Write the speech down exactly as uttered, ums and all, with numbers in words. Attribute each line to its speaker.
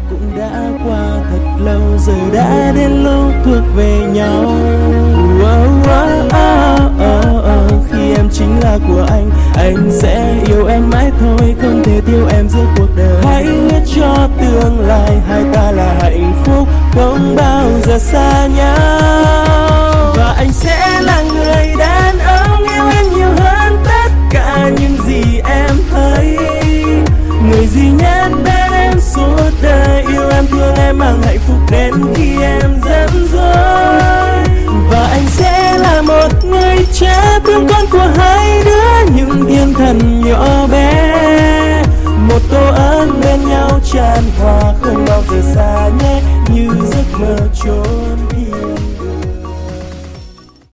Speaker 1: cũng đã qua thật lâu, giờ đã đến lúc thuộc về nhau. Oh, oh, oh, oh, oh. Khi em chính là của anh, anh sẽ yêu em mãi thôi, không thể thiếu em giữa cuộc đời. Hãy hứa cho tương lai hai ta là hạnh phúc, không bao giờ xa nhau. Và anh sẽ là người đàn ông yêu em nhiều hơn tất cả những gì em thấy, người duy nhất bên em suốt đời, yêu em thương em mang hạnh phúc đến khi em giận dỗi. Và anh sẽ là một người cha thương con của hai đứa, những thiên thần nhỏ bé, một tô ơn bên nhau tràn hòa, không bao giờ xa nhé như giấc mơ trốn.